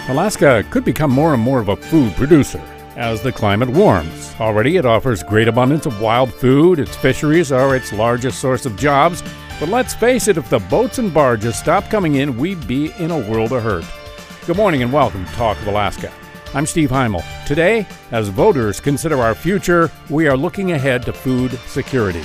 Alaska could become more and more of a food producer as the climate warms. Already it offers great abundance of wild food. Its fisheries are its largest source of jobs. But let's face it, if the boats and barges stopped coming in, we'd be in a world of hurt. Good morning and welcome to Talk of Alaska. I'm Steve Heimel. Today, as voters consider our future, we are looking ahead to food security.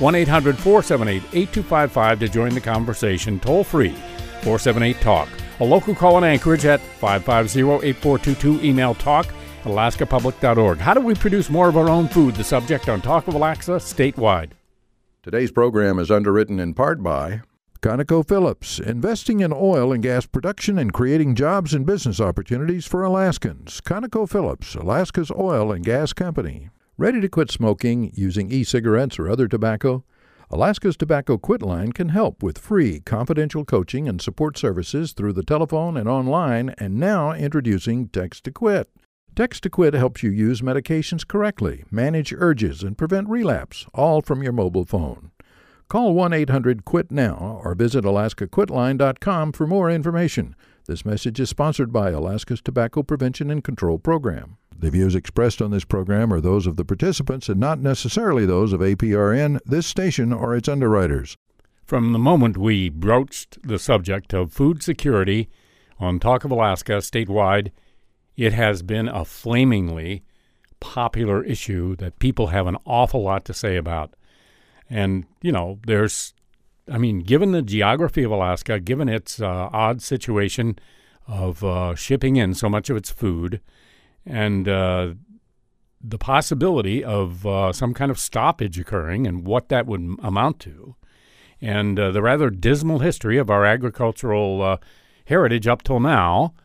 1-800-478-8255 to join the conversation, toll free, 478-TALK. A local call in Anchorage at 550-8422. Email talk@alaskapublic.org. How do we produce more of our own food? The subject on Talk of Alaska statewide. Today's program is underwritten in part by ConocoPhillips, investing in oil and gas production and creating jobs and business opportunities for Alaskans. ConocoPhillips, Alaska's oil and gas company. Ready to quit smoking, using e-cigarettes or other tobacco? Alaska's Tobacco Quit Line can help with free, confidential coaching and support services through the telephone and online, and now introducing Text to Quit. Text to Quit helps you use medications correctly, manage urges, and prevent relapse, all from your mobile phone. Call 1-800-QUIT-NOW or visit alaskaquitline.com for more information. This message is sponsored by Alaska's Tobacco Prevention and Control Program. The views expressed on this program are those of the participants and not necessarily those of APRN, this station, or its underwriters. From the moment we broached the subject of food security on Talk of Alaska statewide, it has been a flamingly popular issue that people have an awful lot to say about. And, given the geography of Alaska, given its odd situation of shipping in so much of its food, and the possibility of some kind of stoppage occurring and what that would amount to, and the rather dismal history of our agricultural heritage up till now,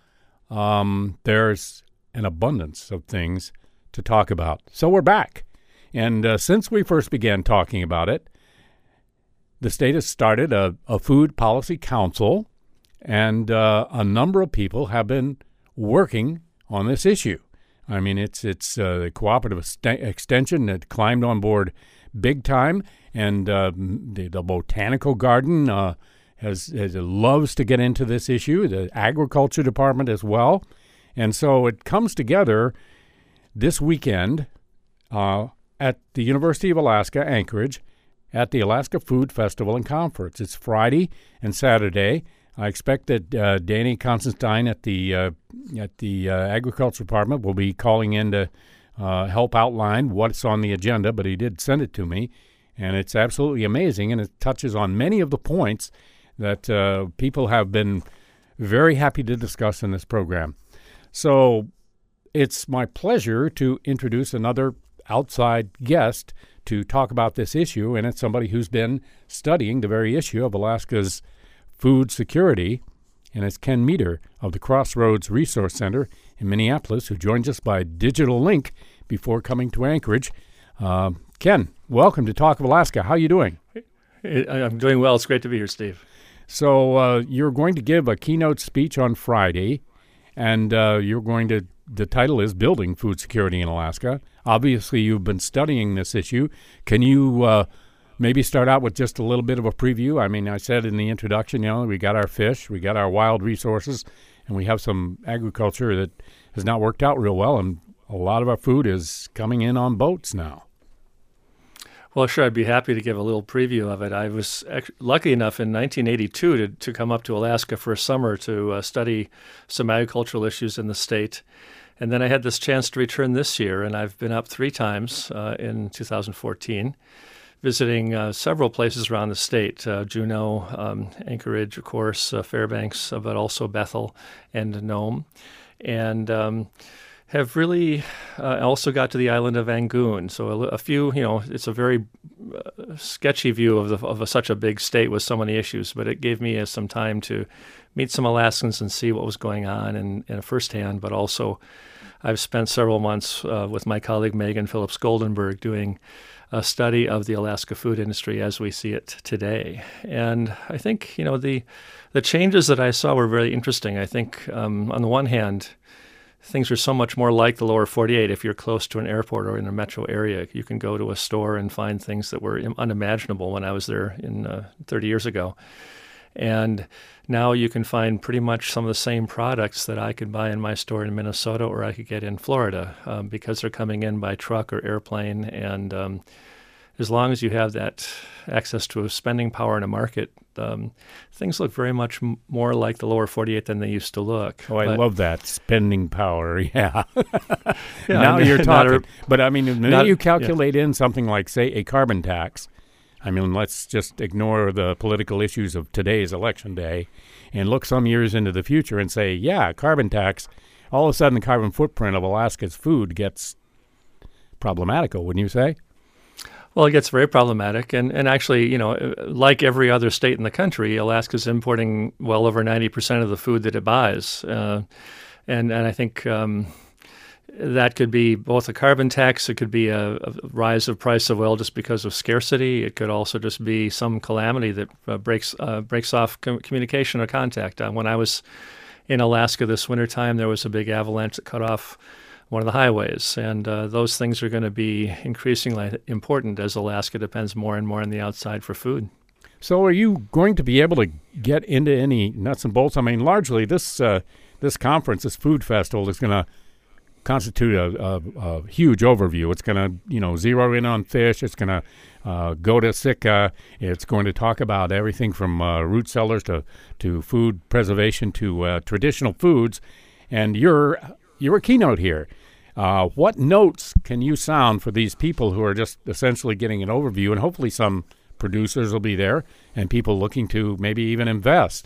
there's an abundance of things to talk about. So we're back. And since we first began talking about it, the state has started a food policy council, and a number of people have been working on this issue. I mean, it's the cooperative extension that climbed on board big time, and the botanical garden loves to get into this issue, the agriculture department as well. And so it comes together this weekend at the University of Alaska, Anchorage, at the Alaska Food Festival and Conference. It's Friday and Saturday. I expect that Danny Constantine at the Agriculture Department will be calling in to help outline what's on the agenda, but he did send it to me, and it's absolutely amazing, and it touches on many of the points that people have been very happy to discuss in this program. So it's my pleasure to introduce another outside guest to talk about this issue, and it's somebody who's been studying the very issue of Alaska's food security, and it's Ken Meter of the Crossroads Resource Center in Minneapolis, who joins us by digital link before coming to Anchorage. Ken, welcome to Talk of Alaska. How are you doing? I'm doing well. It's great to be here, Steve. So you're going to give a keynote speech on Friday, and the title is Building Food Security in Alaska. Obviously, you've been studying this issue. Can you maybe start out with just a little bit of a preview? I mean, I said in the introduction, we got our fish, we got our wild resources, and we have some agriculture that has not worked out real well, and a lot of our food is coming in on boats now. Well, sure, I'd be happy to give a little preview of it. I was lucky enough in 1982 to come up to Alaska for a summer to study some agricultural issues in the state. And then I had this chance to return this year, and I've been up 3 times in 2014, visiting several places around the state, Juneau, Anchorage, of course, Fairbanks, but also Bethel and Nome. And have really also got to the island of Angoon. So a few, it's a very sketchy view of such a big state with so many issues, but it gave me some time to meet some Alaskans and see what was going on in firsthand. But also, I've spent several months with my colleague Megan Phillips Goldenberg doing a study of the Alaska food industry as we see it today. And I think, the changes that I saw were very interesting. I think, on the one hand, things are so much more like the lower 48. If you're close to an airport or in a metro area, you can go to a store and find things that were unimaginable when I was there 30 years ago. And now you can find pretty much some of the same products that I could buy in my store in Minnesota or I could get in Florida because they're coming in by truck or airplane. And as long as you have that access to a spending power in a market, things look very much more like the lower 48 than they used to look. Oh, I love that spending power. Yeah. Yeah, Now you're talking. But I mean, the minute you calculate yeah. in something like, say, a carbon tax, I mean, let's just ignore the political issues of today's election day and look some years into the future and say, yeah, carbon tax, all of a sudden the carbon footprint of Alaska's food gets problematical, wouldn't you say? Well, it gets very problematic. And actually, like every other state in the country, Alaska's importing well over 90% of the food that it buys. And I think that could be both a carbon tax, it could be a rise of price of oil just because of scarcity. It could also just be some calamity that breaks off communication or contact. When I was in Alaska this wintertime, there was a big avalanche that cut off one of the highways. And those things are going to be increasingly important as Alaska depends more and more on the outside for food. So are you going to be able to get into any nuts and bolts? I mean, largely this conference, this food festival, is going to constitute a huge overview. It's going to, zero in on fish. It's going to go to Sitka. It's going to talk about everything from root cellars to food preservation to traditional foods. And you're a keynote here. What notes can you sound for these people who are just essentially getting an overview, and hopefully some producers will be there and people looking to maybe even invest?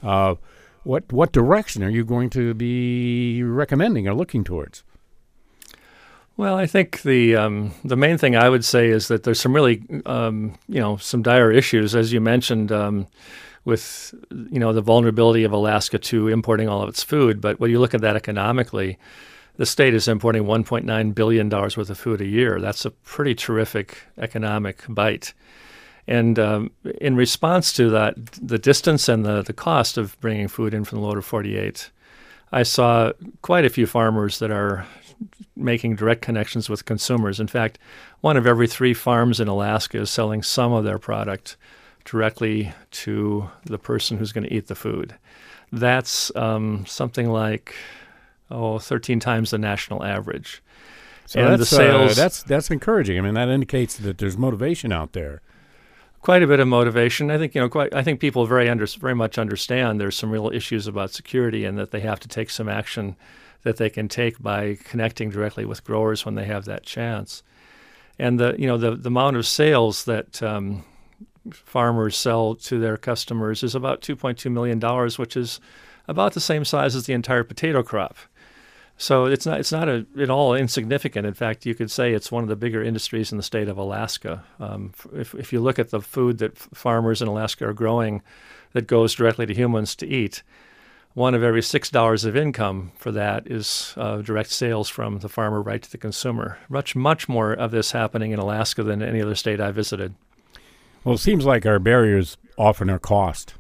What direction are you going to be recommending or looking towards? Well, I think the main thing I would say is that there's some really some dire issues, as you mentioned, with the vulnerability of Alaska to importing all of its food. But when you look at that economically, the state is importing $1.9 billion worth of food a year. That's a pretty terrific economic bite. And in response to that, the distance and the cost of bringing food in from the lower 48, I saw quite a few farmers that are making direct connections with consumers. In fact, one of every 3 farms in Alaska is selling some of their product directly to the person who's going to eat the food. That's something like 13 times the national average. So and that's, the sales, that's encouraging. I mean, that indicates that there's motivation out there. Quite a bit of motivation. I think I think people very much understand there's some real issues about security and that they have to take some action that they can take by connecting directly with growers when they have that chance. And the amount of sales that farmers sell to their customers is about $2.2 million, which is about the same size as the entire potato crop. So it's not at all insignificant. In fact, you could say it's one of the bigger industries in the state of Alaska. If you look at the food that farmers in Alaska are growing that goes directly to humans to eat, one of every $6 of income for that is direct sales from the farmer right to the consumer. Much more of this happening in Alaska than any other state I visited. Well, it seems like our barriers often are cost.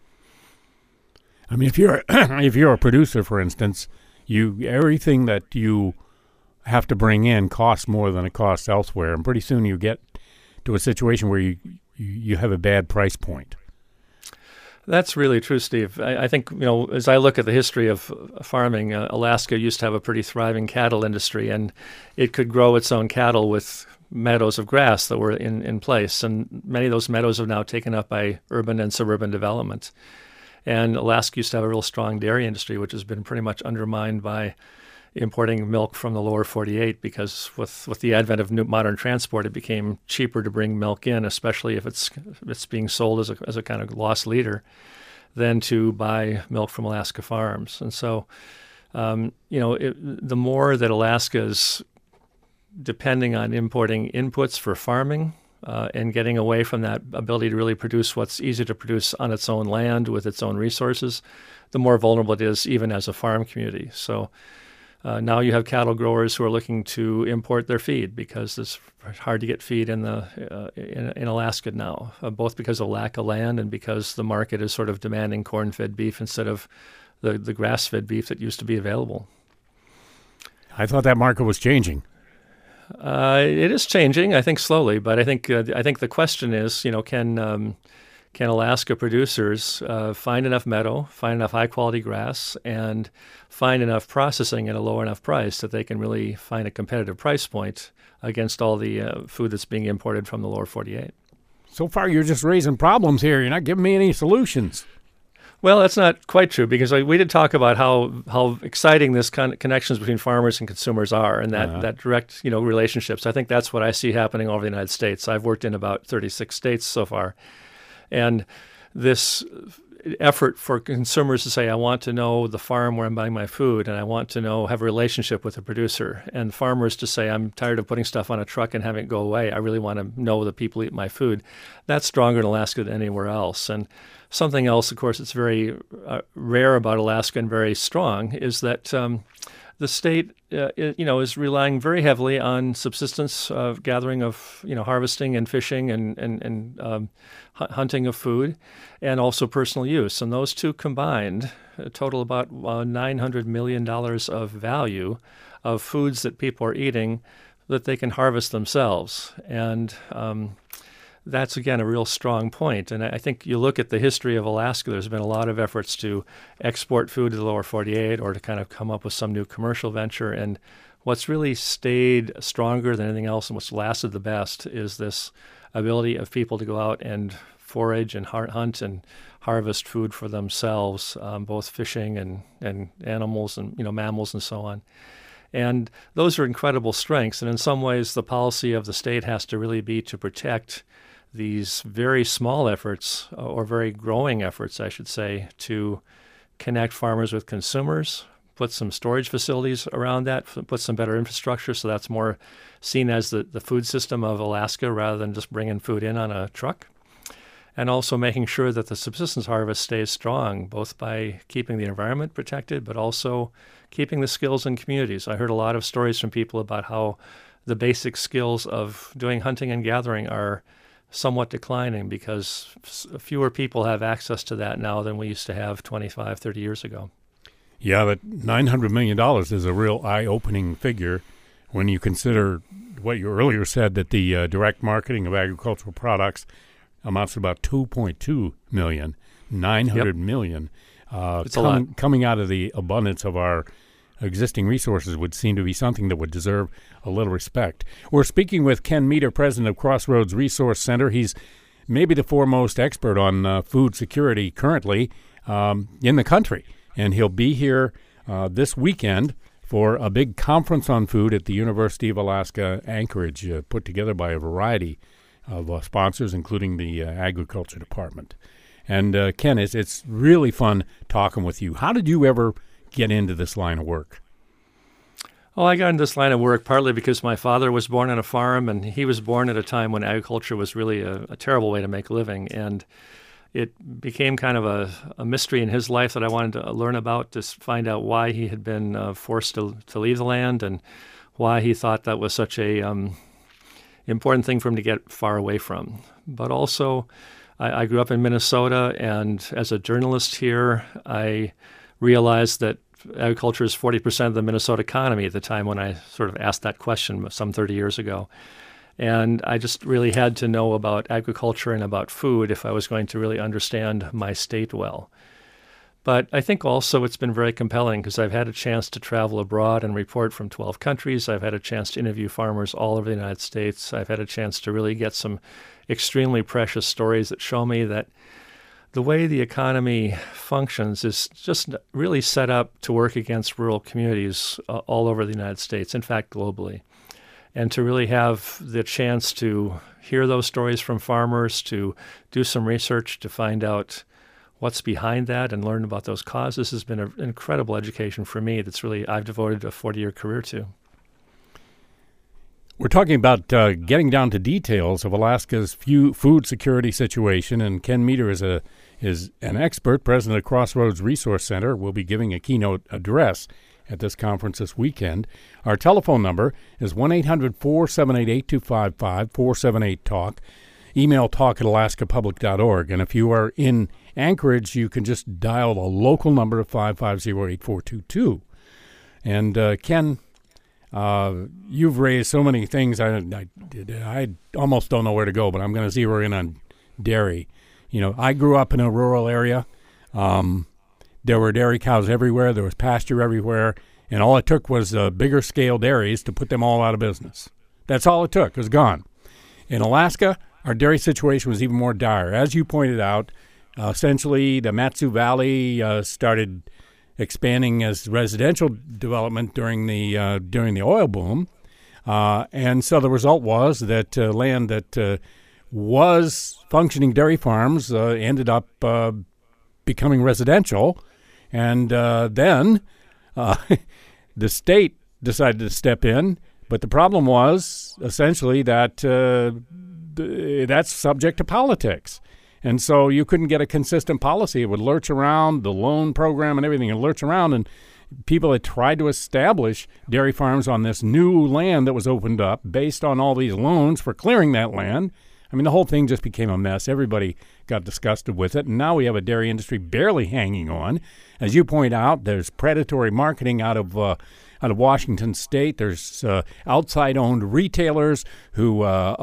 I mean, if you're a producer, for instance, everything that you have to bring in costs more than it costs elsewhere, and pretty soon you get to a situation where you have a bad price point. That's really true, Steve. I think, as I look at the history of farming, Alaska used to have a pretty thriving cattle industry, and it could grow its own cattle with meadows of grass that were in place. And many of those meadows are now taken up by urban and suburban development. And Alaska used to have a real strong dairy industry, which has been pretty much undermined by importing milk from the lower 48 because with the advent of new modern transport, it became cheaper to bring milk in, especially if it's being sold as a kind of loss leader, than to buy milk from Alaska farms. And so, the more that Alaska is depending on importing inputs for farming and getting away from that ability to really produce what's easy to produce on its own land with its own resources, the more vulnerable it is even as a farm community. So now you have cattle growers who are looking to import their feed because it's hard to get feed in Alaska now, both because of lack of land and because the market is sort of demanding corn-fed beef instead of the grass-fed beef that used to be available. I thought that market was changing. It is changing, I think, slowly. But I think the question is, can Alaska producers find enough meadow, find enough high-quality grass, and find enough processing at a low enough price that they can really find a competitive price point against all the food that's being imported from the lower 48. So far, you're just raising problems here. You're not giving me any solutions. Well, that's not quite true, because we did talk about how exciting this kind of connections between farmers and consumers are, and that direct relationships. I think that's what I see happening all over the United States. I've worked in about 36 states so far, and this effort for consumers to say, I want to know the farm where I'm buying my food, and I want to have a relationship with the producer, and farmers to say, I'm tired of putting stuff on a truck and having it go away. I really want to know the people who eat my food. That's stronger in Alaska than anywhere else. And something else, of course, it's very rare about Alaska and very strong is that the state, is relying very heavily on subsistence gathering of, harvesting and fishing and hunting of food, and also personal use. And those two combined total about $900 million of value of foods that people are eating that they can harvest themselves. And that's, again, a real strong point. And I think you look at the history of Alaska, there's been a lot of efforts to export food to the lower 48 or to kind of come up with some new commercial venture. And what's really stayed stronger than anything else and what's lasted the best is this ability of people to go out and forage and hunt and harvest food for themselves, both fishing and animals and mammals and so on. And those are incredible strengths. And in some ways, the policy of the state has to really be to protect these very small efforts, or very growing efforts, I should say, to connect farmers with consumers, put some storage facilities around that, put some better infrastructure so that's more seen as the food system of Alaska rather than just bringing food in on a truck. And also making sure that the subsistence harvest stays strong, both by keeping the environment protected, but also keeping the skills in communities. I heard a lot of stories from people about how the basic skills of doing hunting and gathering are somewhat declining because fewer people have access to that now than we used to have 25, 30 years ago. Yeah, but $900 million is a real eye-opening figure when you consider what you earlier said, that the direct marketing of agricultural products amounts to about $2.2 million, $900 million. It's a lot. Coming out of the abundance of our existing resources would seem to be something that would deserve a little respect. We're speaking with Ken Meter, president of Crossroads Resource Center. He's maybe the foremost expert on food security currently in the country, and he'll be here this weekend for a big conference on food at the University of Alaska Anchorage, put together by a variety of sponsors, including the Agriculture Department. And Ken, it's really fun talking with you. How did you ever get into this line of work? Well, I got into this line of work partly because my father was born on a farm, and he was born at a time when agriculture was really a terrible way to make a living. And it became kind of a mystery in his life that I wanted to learn about, to find out why he had been forced to leave the land and why he thought that was such a important thing for him to get far away from. But also, I grew up in Minnesota, and as a journalist here, I realized that agriculture is 40% of the Minnesota economy at the time when I sort of asked that question some 30 years ago. And I just really had to know about agriculture and about food if I was going to really understand my state well. But I think also it's been very compelling because I've had a chance to travel abroad and report from 12 countries. I've had a chance to interview farmers all over the United States. I've had a chance to really get some extremely precious stories that show me that the way the economy functions is just really set up to work against rural communities all over the United States, in fact, globally. And to really have the chance to hear those stories from farmers, to do some research to find out what's behind that and learn about those causes has been an incredible education for me that's really I've devoted a 40-year career to. We're talking about getting down to details of Alaska's food security situation, and Ken Meter is an expert, president of Crossroads Resource Center. Will be giving a keynote address at this conference this weekend. Our telephone number is 1-800-478-8255, 478-TALK. Email talk@alaskapublic.org. And if you are in Anchorage, you can just dial the local number of 550-8422. And Ken, you've raised so many things. I almost don't know where to go, but I'm going to zero in on dairy. I grew up in a rural area. There were dairy cows everywhere. There was pasture everywhere. And all it took was bigger scale dairies to put them all out of business. That's all it took. It was gone. In Alaska, our dairy situation was even more dire. As you pointed out, essentially the Matsu Valley started expanding as residential development during the oil boom. And so the result was that land that was functioning dairy farms ended up becoming residential. And then the state decided to step in. But the problem was essentially that that's subject to politics. And so you couldn't get a consistent policy. It would lurch around, the loan program and everything, and lurch around. And people had tried to establish dairy farms on this new land that was opened up based on all these loans for clearing that land. I mean, the whole thing just became a mess. Everybody got disgusted with it. And now we have a dairy industry barely hanging on. As you point out, there's predatory marketing out of Washington State. There's outside-owned retailers who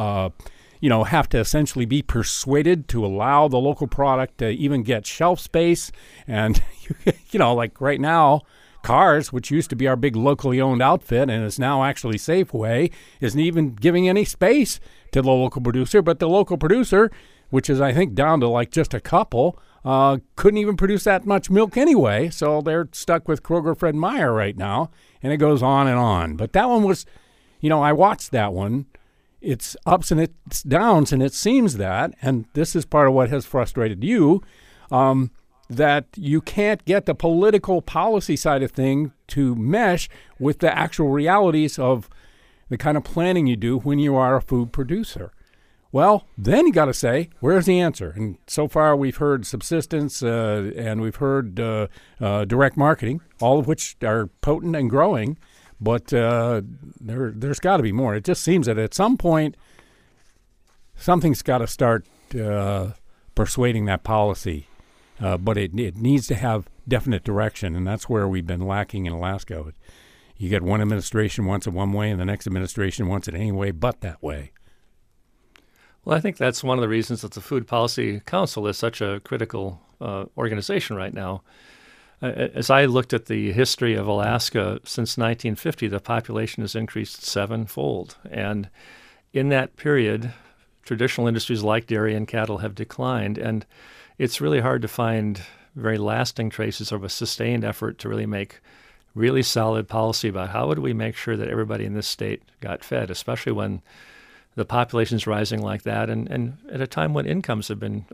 have to essentially be persuaded to allow the local product to even get shelf space. And, like right now, Cars, which used to be our big locally owned outfit and is now actually Safeway, isn't even giving any space to the local producer. But the local producer, which is, I think, down to like just a couple, couldn't even produce that much milk anyway. So they're stuck with Kroger Fred Meyer right now. And it goes on and on. But that one was, I watched that one. It's ups and it's downs, and it seems that, and this is part of what has frustrated you, that you can't get the political policy side of thing to mesh with the actual realities of the kind of planning you do when you are a food producer. Well, then you got to say, where's the answer? And so far we've heard subsistence and we've heard direct marketing, all of which are potent and growing. But there's got to be more. It just seems that at some point, something's got to start persuading that policy. But it needs to have definite direction, and that's where we've been lacking in Alaska. You get one administration wants it one way, and the next administration wants it any way but that way. Well, I think that's one of the reasons that the Food Policy Council is such a critical organization right now. As I looked at the history of Alaska since 1950, the population has increased sevenfold. And in that period, traditional industries like dairy and cattle have declined. And it's really hard to find very lasting traces of a sustained effort to really make really solid policy about how would we make sure that everybody in this state got fed, especially when the population's rising like that and at a time when incomes have been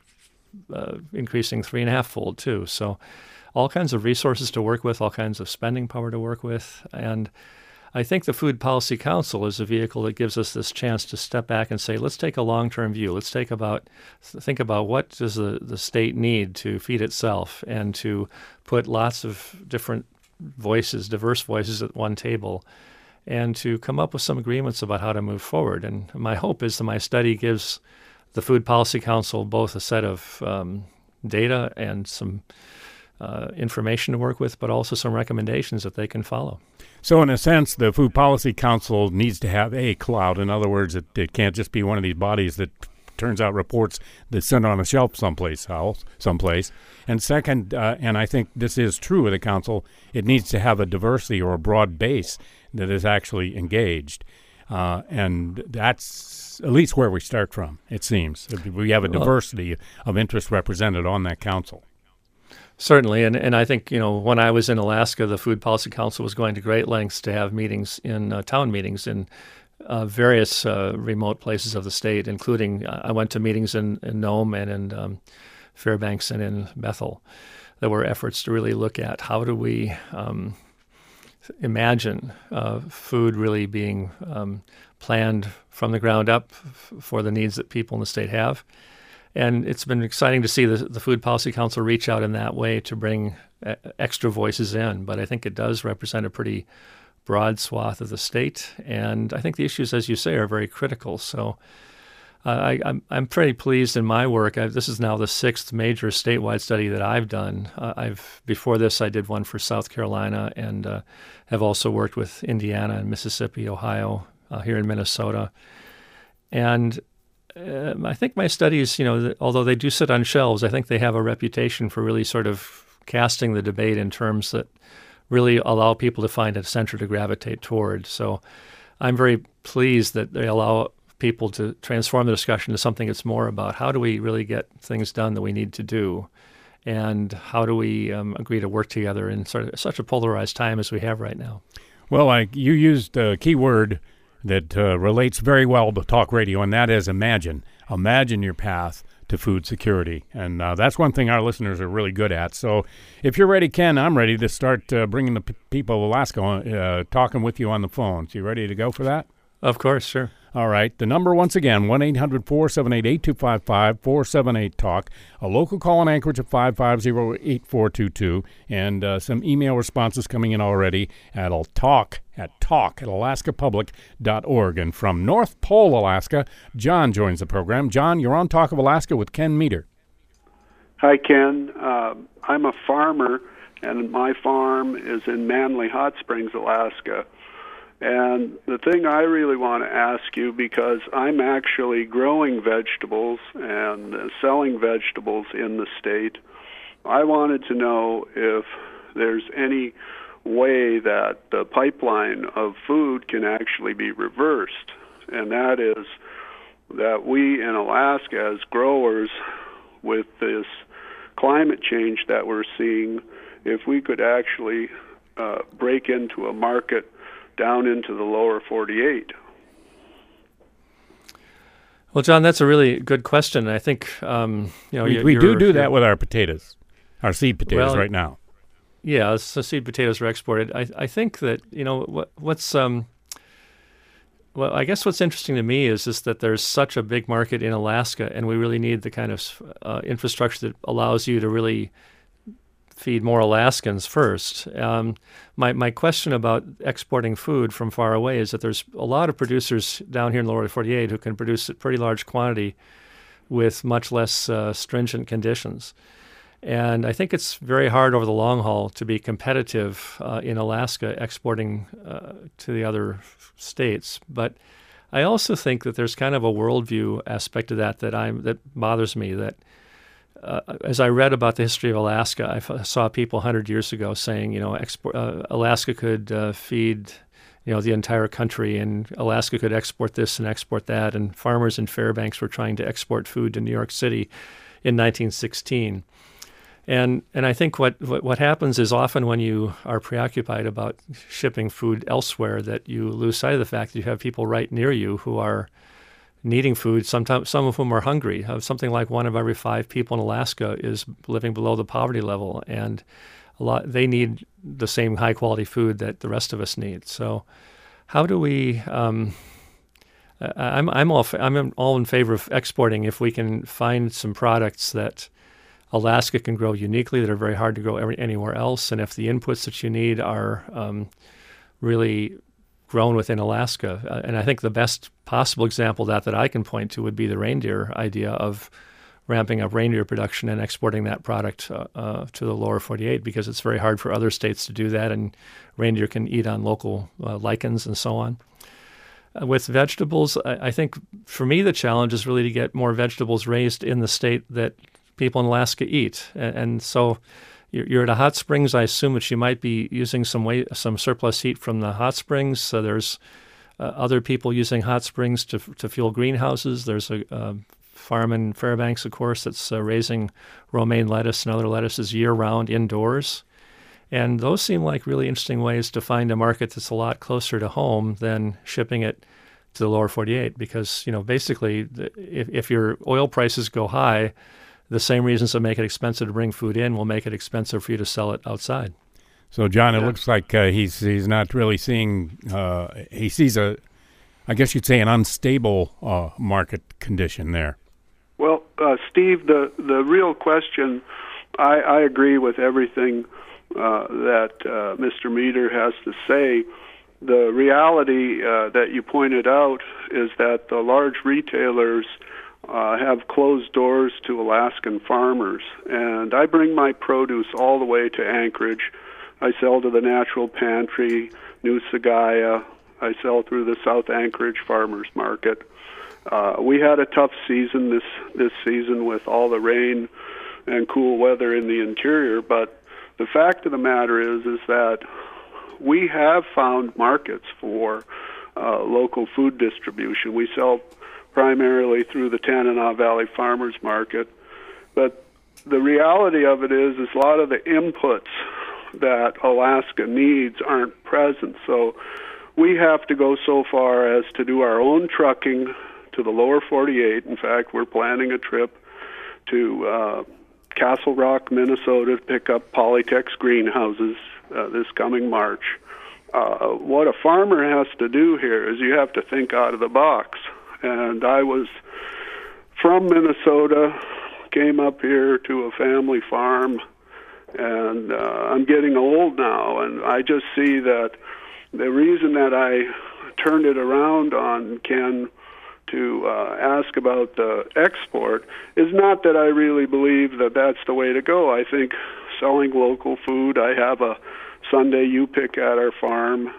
increasing 3.5-fold too. So all kinds of resources to work with, all kinds of spending power to work with. And I think the Food Policy Council is a vehicle that gives us this chance to step back and say, let's take a long-term view. Let's think about what does the state need to feed itself and to put lots of different voices, diverse voices at one table and to come up with some agreements about how to move forward. And my hope is that my study gives the Food Policy Council both a set of data and some information to work with, but also some recommendations that they can follow. So in a sense, the Food Policy Council needs to have a cloud. In other words, it can't just be one of these bodies that turns out reports that sit on a shelf someplace. And second, and I think this is true of the council, it needs to have a diversity or a broad base that is actually engaged. And that's at least where we start from, it seems. We have a diversity of interest represented on that council. Certainly, and I think, when I was in Alaska, the Food Policy Council was going to great lengths to have meetings town meetings in various remote places of the state, including I went to meetings in Nome and in Fairbanks and in Bethel. There were efforts to really look at how do we imagine food really being planned from the ground up for the needs that people in the state have. And it's been exciting to see the Food Policy Council reach out in that way to bring extra voices in. But I think it does represent a pretty broad swath of the state. And I think the issues, as you say, are very critical. So I'm pretty pleased in my work. This is now the 6th major statewide study that I've done. Before this, I did one for South Carolina and have also worked with Indiana and Mississippi, Ohio, here in Minnesota. And I think my studies, although they do sit on shelves, I think they have a reputation for really sort of casting the debate in terms that really allow people to find a center to gravitate toward. So I'm very pleased that they allow people to transform the discussion to something that's more about how do we really get things done that we need to do, and how do we agree to work together in sort of such a polarized time as we have right now. Well, you used a key word that relates very well to talk radio, and that is imagine. Imagine your path to food security. And that's one thing our listeners are really good at. So if you're ready, Ken, I'm ready to start bringing the people of Alaska talking with you on the phone. So you ready to go for that? Of course, sure. All right. The number, once again, 1-800-478-8255, 478-TALK. A local call in Anchorage at 550-8422. And some email responses coming in already at talk@alaskapublic.org. And from North Pole, Alaska, John joins the program. John, you're on Talk of Alaska with Ken Meter. Hi, Ken. I'm a farmer, and my farm is in Manly Hot Springs, Alaska. And the thing I really want to ask you, because I'm actually growing vegetables and selling vegetables in the state, I wanted to know if there's any way that the pipeline of food can actually be reversed. And that is that we in Alaska as growers, with this climate change that we're seeing, if we could actually break into a market down into the lower 48. Well, John, that's a really good question. I think we do that with our potatoes, our seed potatoes right now. Yeah, so seed potatoes are exported. I think that I guess what's interesting to me is that there's such a big market in Alaska, and we really need the kind of infrastructure that allows you to really feed more Alaskans first. My question about exporting food from far away is that there's a lot of producers down here in the lower 48 who can produce a pretty large quantity with much less stringent conditions. And I think it's very hard over the long haul to be competitive in Alaska exporting to the other states. But I also think that there's kind of a worldview aspect of that bothers me, that as I read about the history of Alaska, I saw people 100 years ago saying, Alaska could feed, the entire country, and Alaska could export this and export that, and farmers in Fairbanks were trying to export food to New York City in 1916. And I think what happens is often when you are preoccupied about shipping food elsewhere, that you lose sight of the fact that you have people right near you who are needing food, sometimes some of whom are hungry. Something like 1 of every 5 people in Alaska is living below the poverty level, and they need the same high quality food that the rest of us need. So, how do we? I'm all in favor of exporting if we can find some products that Alaska can grow uniquely that are very hard to grow anywhere else, and if the inputs that you need are really grown within Alaska. And I think the best possible example of that I can point to would be the reindeer idea of ramping up reindeer production and exporting that product to the lower 48, because it's very hard for other states to do that, and reindeer can eat on local lichens and so on. With vegetables, I think for me the challenge is really to get more vegetables raised in the state that people in Alaska eat. And so you're at a hot springs. I assume that you might be using some surplus heat from the hot springs. So there's other people using hot springs to fuel greenhouses. There's a farm in Fairbanks, of course, that's raising romaine lettuce and other lettuces year-round indoors. And those seem like really interesting ways to find a market that's a lot closer to home than shipping it to the lower 48. Because, basically, if your oil prices go high, the same reasons that make it expensive to bring food in will make it expensive for you to sell it outside. So, John, it looks like he's not really seeing. He sees I guess you'd say, an unstable market condition there. Well, Steve, the real question, I agree with everything that Mr. Meter has to say. The reality that you pointed out is that the large retailers have closed doors to Alaskan farmers. And I bring my produce all the way to Anchorage. I sell to the Natural Pantry, New Sagaya. I sell through the South Anchorage Farmers Market. We had a tough season this season with all the rain and cool weather in the interior, but the fact of the matter is that we have found markets for local food distribution. We sell primarily through the Tanana Valley Farmers Market, but the reality of it is a lot of the inputs that Alaska needs aren't present. So we have to go so far as to do our own trucking to the lower 48. In fact, we're planning a trip to Castle Rock, Minnesota to pick up Polytex greenhouses this coming March. What a farmer has to do here is you have to think out of the box. And I was from Minnesota, came up here to a family farm, and I'm getting old now, and I just see that the reason that I turned it around on Ken to ask about the export is not that I really believe that that's the way to go. I think selling local food, I have a Sunday you pick at our farm.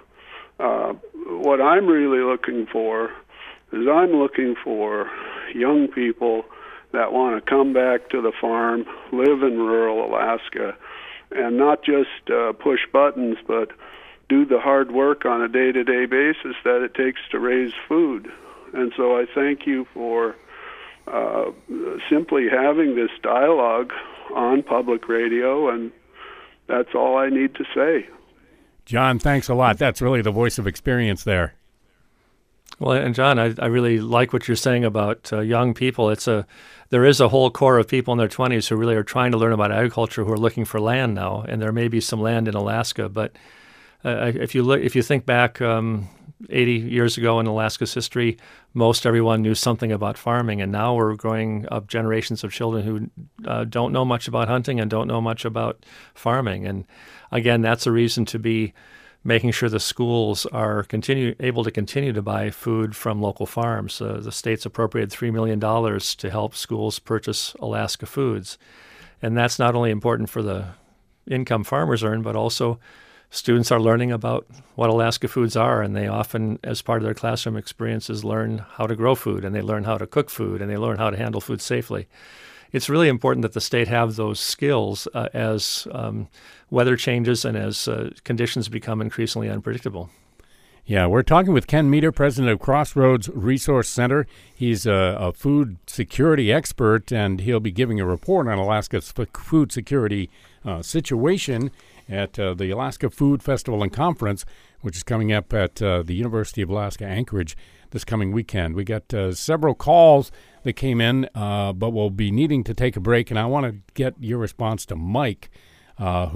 What I'm really looking for is I'm looking for young people that want to come back to the farm, live in rural Alaska, and not just push buttons, but do the hard work on a day-to-day basis that it takes to raise food. And so I thank you for simply having this dialogue on public radio, and that's all I need to say. John, thanks a lot. That's really the voice of experience there. Well, and John, I really like what you're saying about young people. There is a whole core of people in their 20s who really are trying to learn about agriculture, who are looking for land now, and there may be some land in Alaska. But if you think back 80 years ago in Alaska's history, most everyone knew something about farming, and now we're growing up generations of children who don't know much about hunting and don't know much about farming. And again, that's a reason to be making sure the schools are able to continue to buy food from local farms. The state's appropriated $3 million to help schools purchase Alaska foods. And that's not only important for the income farmers earn, but also students are learning about what Alaska foods are, and they often, as part of their classroom experiences, learn how to grow food, and they learn how to cook food, and they learn how to handle food safely. It's really important that the state have those skills as weather changes and as conditions become increasingly unpredictable. Yeah, we're talking with Ken Meter, president of Crossroads Resource Center. He's a food security expert, and he'll be giving a report on Alaska's food security situation at the Alaska Food Festival and Conference, which is coming up at the University of Alaska Anchorage this coming weekend. We got several calls that came in, but we'll be needing to take a break, and I want to get your response to Mike, Mike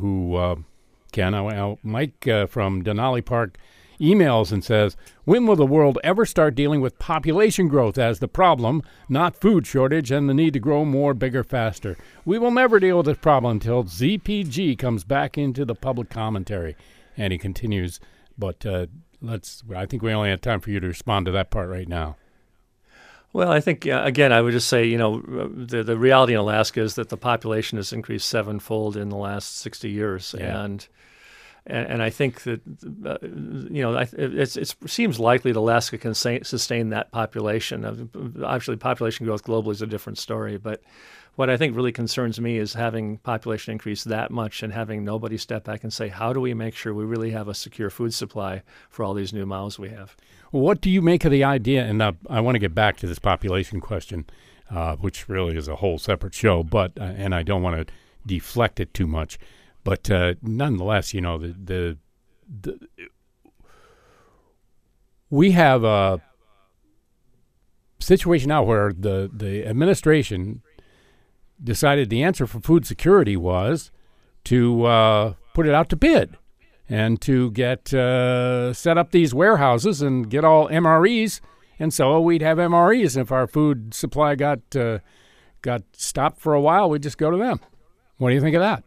from Denali Park emails and says, when will the world ever start dealing with population growth as the problem, not food shortage and the need to grow more, bigger, faster? We will never deal with this problem until ZPG comes back into the public commentary. And he continues, but I think we only have time for you to respond to that part right now. Well, I think, again, I would just say, the reality in Alaska is that the population has increased sevenfold in the last 60 years. Yeah. And I think that, it seems likely that Alaska can sustain that population. Obviously, population growth globally is a different story. But what I think really concerns me is having population increase that much and having nobody step back and say, how do we make sure we really have a secure food supply for all these new mouths we have? What do you make of the idea? And I want to get back to this population question, which really is a whole separate show, but and I don't want to deflect it too much. But nonetheless, we have a situation now where the administration decided the answer for food security was to put it out to bid and to get set up these warehouses and get all MREs, and so we'd have MREs. And if our food supply got stopped for a while, we'd just go to them. What do you think of that?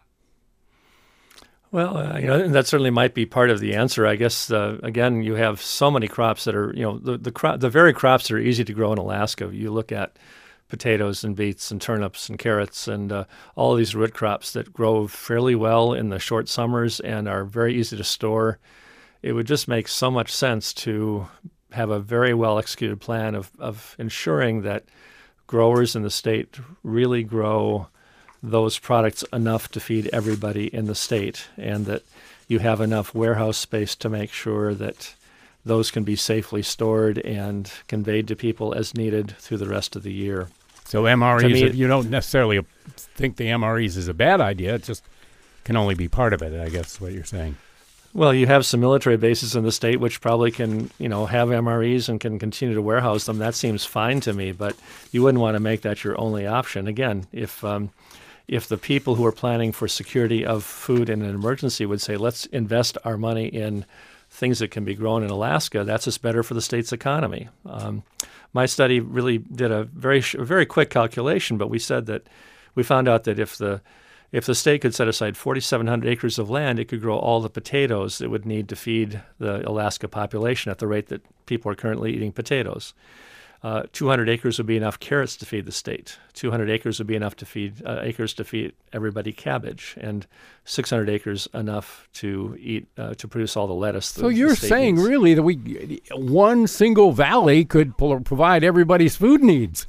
Well, that certainly might be part of the answer. I guess, again, you have so many crops that are, the very crops that are easy to grow in Alaska. You look at potatoes and beets and turnips and carrots and all these root crops that grow fairly well in the short summers and are very easy to store. It would just make so much sense to have a very well executed plan of ensuring that growers in the state really grow those products enough to feed everybody in the state, and that you have enough warehouse space to make sure that those can be safely stored and conveyed to people as needed through the rest of the year. So MREs, you don't necessarily think the MREs is a bad idea. It just can only be part of it, I guess is what you're saying. Well, you have some military bases in the state which probably can, have MREs and can continue to warehouse them. That seems fine to me, but you wouldn't want to make that your only option. Again, if the people who are planning for security of food in an emergency would say, let's invest our money in things that can be grown in Alaska, that's just better for the state's economy. My study really did a very quick calculation, but we found out that if the state could set aside 4,700 acres of land, it could grow all the potatoes it would need to feed the Alaska population at the rate that people are currently eating potatoes. 200 acres would be enough carrots to feed the state. 200 acres would be enough to feed everybody cabbage, and 600 acres enough to produce all the lettuce. So you're saying needs. Really that one single valley could provide everybody's food needs?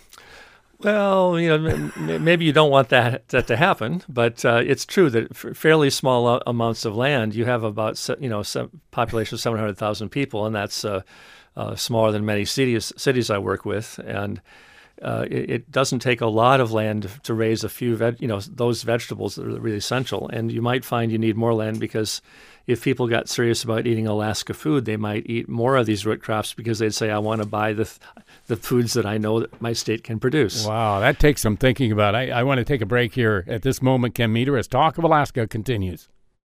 Well, maybe you don't want that to happen, but it's true that for fairly small amounts of land, you have about population of 700,000 people, and that's smaller than many cities I work with, and it doesn't take a lot of land to raise a few those vegetables that are really essential. And you might find you need more land because if people got serious about eating Alaska food, they might eat more of these root crops because they'd say, I want to buy the foods that I know that my state can produce. Wow, that takes some thinking about. I want to take a break here at this moment, Ken Meter, as Talk of Alaska continues.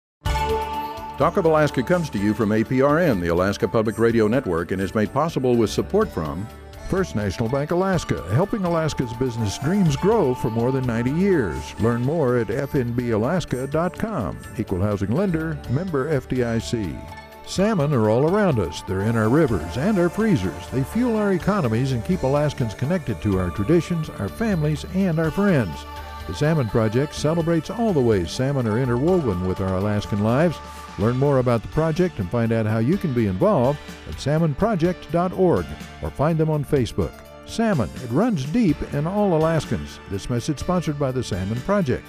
Talk of Alaska comes to you from APRN, the Alaska Public Radio Network, and is made possible with support from First National Bank Alaska, helping Alaska's business dreams grow for more than 90 years. Learn more at fnbalaska.com. Equal housing lender, member FDIC. Salmon are all around us. They're in our rivers and our freezers. They fuel our economies and keep Alaskans connected to our traditions, our families, and our friends. The Salmon Project celebrates all the ways salmon are interwoven with our Alaskan lives. Learn more about the project and find out how you can be involved at salmonproject.org or find them on Facebook. Salmon, it runs deep in all Alaskans. This message sponsored by the Salmon Project.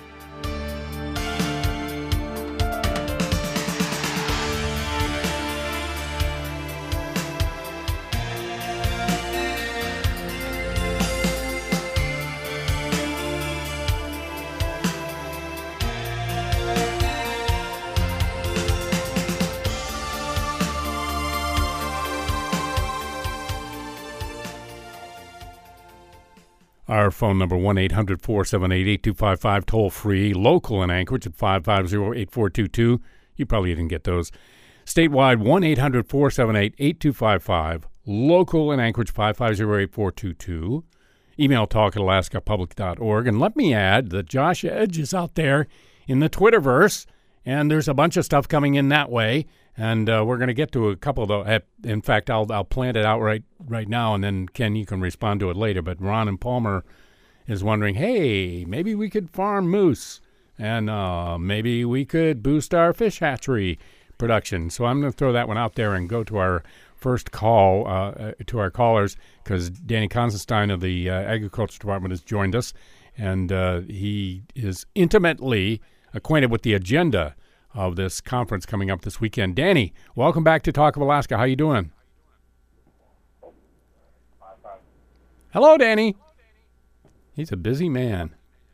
Our phone number, 1-800-478-8255, toll-free, local in Anchorage at 550-8422. You probably didn't get those. Statewide, 1-800-478-8255, local in Anchorage, 550-8422. Email talk@alaskapublic.org. And let me add that Josh Edge is out there in the Twitterverse, and there's a bunch of stuff coming in that way. And we're going to get to a couple of those. In fact, I'll plant it out right now, and then, Ken, you can respond to it later. But Ron and Palmer is wondering, hey, maybe we could farm moose, and maybe we could boost our fish hatchery production. So I'm going to throw that one out there and go to our first call to our callers, because Danny Constantine of the Agriculture Department has joined us, and he is intimately acquainted with the agenda of this conference coming up this weekend. Danny, welcome back to Talk of Alaska. How you doing? Hello, Danny. He's a busy man.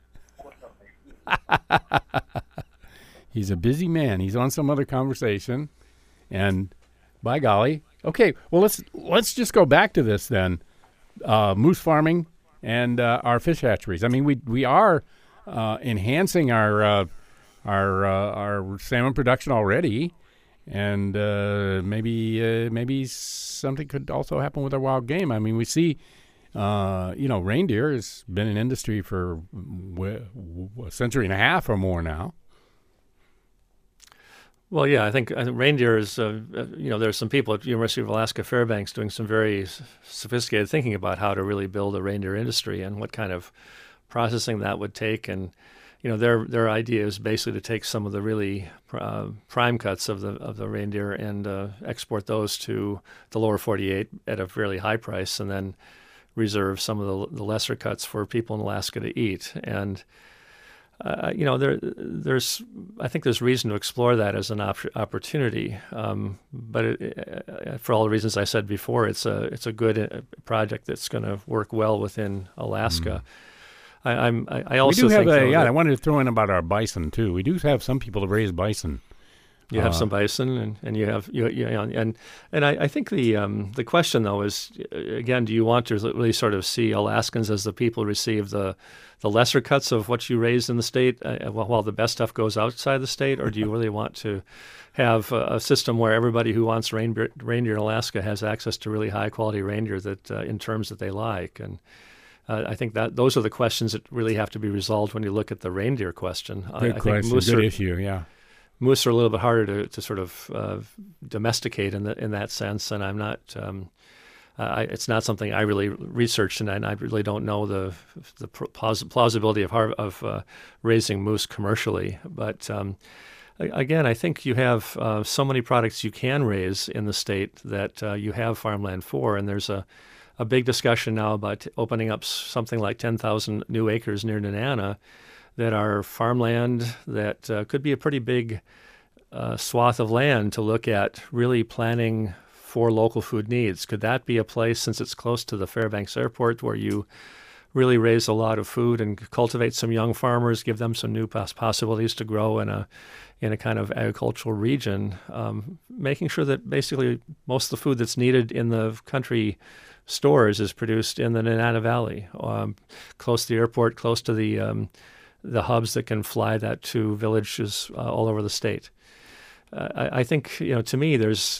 He's a busy man. He's on some other conversation, and by golly. Okay, well, let's just go back to this then. Moose farming and our fish hatcheries. I mean, we are enhancing our salmon production already, and maybe something could also happen with our wild game. I mean, we see, reindeer has been in industry for a century and a half or more now. Well, yeah, I think reindeer is, there's some people at the University of Alaska Fairbanks doing some very sophisticated thinking about how to really build a reindeer industry and what kind of processing that would take. And their idea is basically to take some of the really prime cuts of the reindeer and export those to the lower 48 at a fairly high price, and then reserve some of the lesser cuts for people in Alaska to eat. And there's I think there's reason to explore that as an opportunity. But for all the reasons I said before, it's a good project that's going to work well within Alaska. I also think I wanted to throw in about our bison too. We do have some people that raise bison. You have some bison, and you have I think the question though is, again, do you want to really sort of see Alaskans as the people who receive the lesser cuts of what you raise in the state while the best stuff goes outside the state, or do you really want to have a system where everybody who wants reindeer in Alaska has access to really high quality reindeer that in terms that they like? And I think that those are the questions that really have to be resolved when you look at the reindeer question. Good question, good issue, yeah. Moose are a little bit harder to sort of domesticate in that sense, and I'm not. It's not something I really researched, and I really don't know the plausibility of raising moose commercially. But again, I think you have so many products you can raise in the state that you have farmland for, and there's a big discussion now about opening up something like 10,000 new acres near Nenana that are farmland that could be a pretty big swath of land to look at really planning for local food needs. Could that be a place, since it's close to the Fairbanks Airport, where you really raise a lot of food and cultivate some young farmers, give them some new possibilities to grow in a kind of agricultural region, making sure that basically most of the food that's needed in the country stores is produced in the Nenana Valley, close to the airport, close to the hubs that can fly that to villages all over the state. I think, to me, there's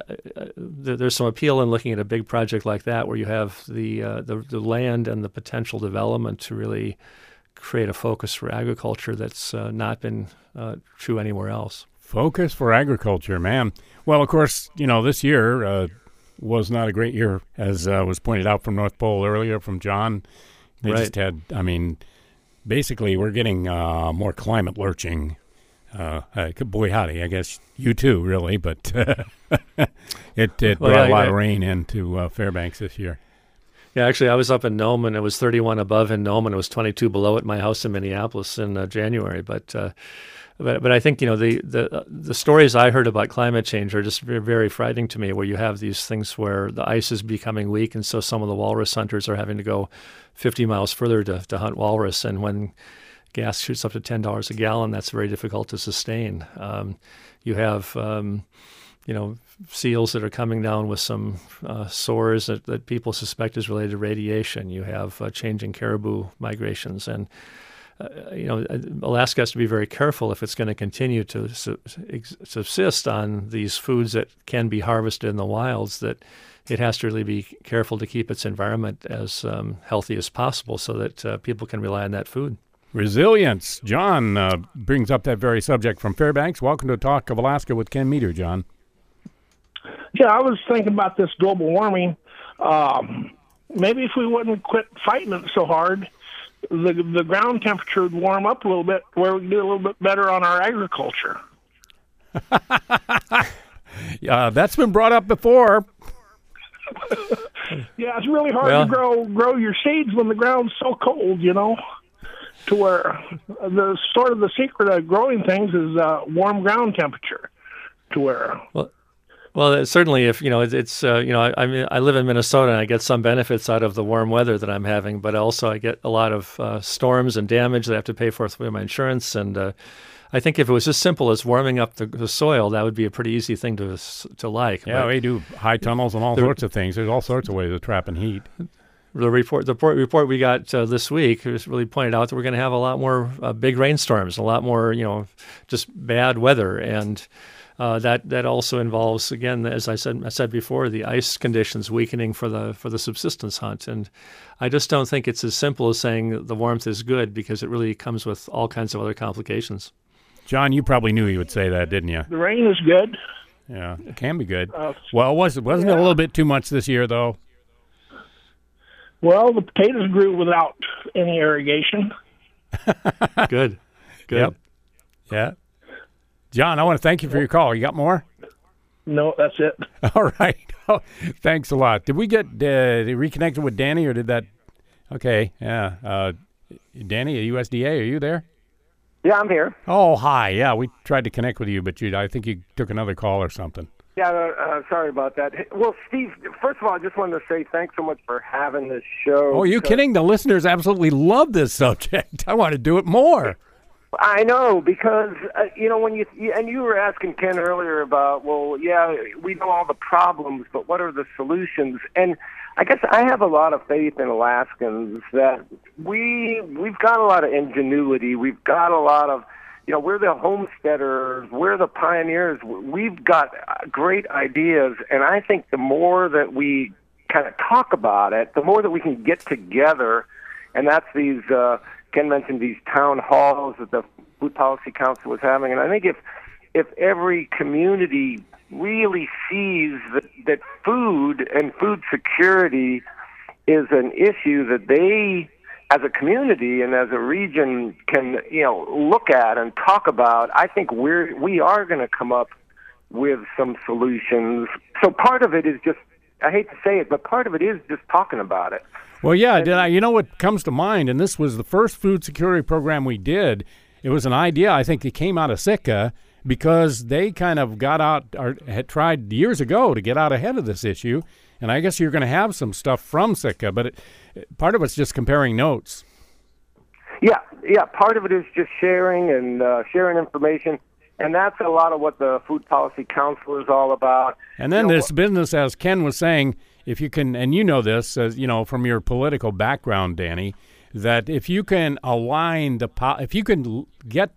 some appeal in looking at a big project like that, where you have the land and the potential development to really create a focus for agriculture that's not been true anywhere else. Focus for agriculture, man. Well, of course, this year was not a great year, as was pointed out from North Pole earlier from John. They right. just had, basically, we're getting more climate lurching. Boy, howdy, I guess you too, really, but it brought a lot of rain into Fairbanks this year. Yeah, actually, I was up in Nome, and it was 31 above in Nome, and it was 22 below at my house in Minneapolis in January. But I think, the stories I heard about climate change are just very, very frightening to me, where you have these things where the ice is becoming weak, and so some of the walrus hunters are having to go 50 miles further to hunt walrus, and when gas shoots up to $10 a gallon, that's very difficult to sustain. You have, seals that are coming down with some sores that people suspect is related to radiation. You have changing caribou migrations. And, Alaska has to be very careful if it's going to continue to subsist on these foods that can be harvested in the wilds, that it has to really be careful to keep its environment as healthy as possible so that people can rely on that food. Resilience. John brings up that very subject from Fairbanks. Welcome to Talk of Alaska with Ken Meter, John. Yeah, I was thinking about this global warming. Maybe if we wouldn't quit fighting it so hard, the ground temperature would warm up a little bit, where we could do a little bit better on our agriculture. Yeah, that's been brought up before. Yeah, it's really hard to grow your seeds when the ground's so cold, to where the secret of growing things is warm ground temperature, to where. Well, certainly, if it's I live in Minnesota, and I get some benefits out of the warm weather that I'm having, but also I get a lot of storms and damage that I have to pay for through my insurance. And I think if it was as simple as warming up the soil, that would be a pretty easy thing to like. Yeah, but we do high tunnels and all sorts of things. There's all sorts of ways of trapping heat. The report we got this week has really pointed out that we're going to have a lot more big rainstorms, a lot more just bad weather, and that also involves, again, as I said before, the ice conditions weakening for the subsistence hunt. And I just don't think it's as simple as saying the warmth is good, because it really comes with all kinds of other complications. John, you probably knew he would say that, didn't you? The rain is good. Yeah, it can be good. Well, wasn't it a little bit too much this year, though? Well, the potatoes grew without any irrigation. Good. Good. Yep. Yeah. John, I want to thank you for your call. You got more? No, that's it. All right. Oh, thanks a lot. Did we get reconnected with Danny, or did that? Okay. Yeah. Danny, USDA, are you there? Yeah, I'm here. Oh, hi. Yeah, we tried to connect with you, but I think you took another call or something. Yeah, sorry about that. Well, Steve, first of all, I just wanted to say thanks so much for having this show. Oh, are you kidding? The listeners absolutely love this subject. I want to do it more. I know, because, when you were asking Ken earlier about, well, yeah, we know all the problems, but what are the solutions? And I guess I have a lot of faith in Alaskans that we've got a lot of ingenuity. We've got a lot of, we're the homesteaders, we're the pioneers. We've got great ideas, and I think the more that we kind of talk about it, the more that we can get together, and that's these, Ken mentioned these town halls that the Food Policy Council was having, and I think if every community really sees that food and food security is an issue that they, as a community and as a region, can look at and talk about, I think we are going to come up with some solutions. So part of it is just, I hate to say it, but part of it is just talking about it. Well, yeah, you know what comes to mind, and this was the first food security program we did. It was an idea, I think, that came out of Sitka, because they kind of got out, or had tried years ago to get out ahead of this issue. And I guess you're going to have some stuff from Sitka, but part of it's just comparing notes. Yeah, part of it is just sharing and sharing information. And that's a lot of what the Food Policy Council is all about. And then this business, as Ken was saying, if you can, and you know this, as from your political background, Danny, that if you can align if you can get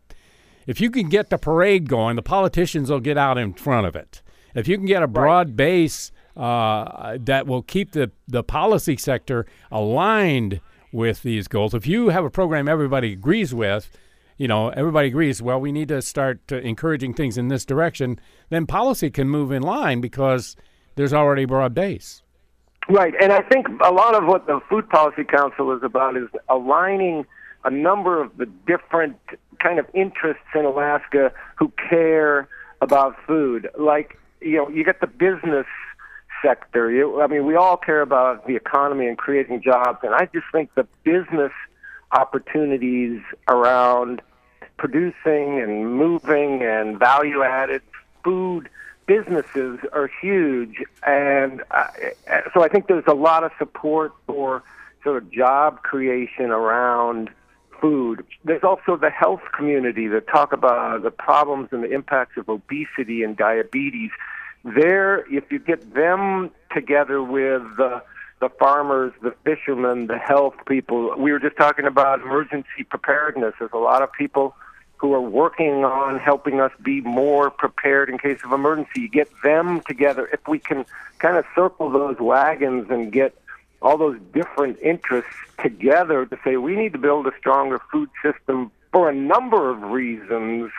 the parade going, the politicians will get out in front of it. If you can get a broad base that will keep the policy sector aligned with these goals, if you have a program everybody agrees with, everybody agrees, well, we need to start encouraging things in this direction, then policy can move in line because there's already a broad base. Right, and I think a lot of what the Food Policy Council is about is aligning a number of the different kind of interests in Alaska who care about food. Like, you get the business sector. We all care about the economy and creating jobs, and I just think the business opportunities around producing and moving and value-added food businesses are huge. And so I think there's a lot of support for sort of job creation around food. There's also the health community that talk about the problems and the impacts of obesity and diabetes. There, if you get them together with the farmers, the fishermen, the health people, we were just talking about emergency preparedness. There's a lot of people who are working on helping us be more prepared in case of emergency. You get them together. If we can kind of circle those wagons and get all those different interests together to say we need to build a stronger food system for a number of reasons,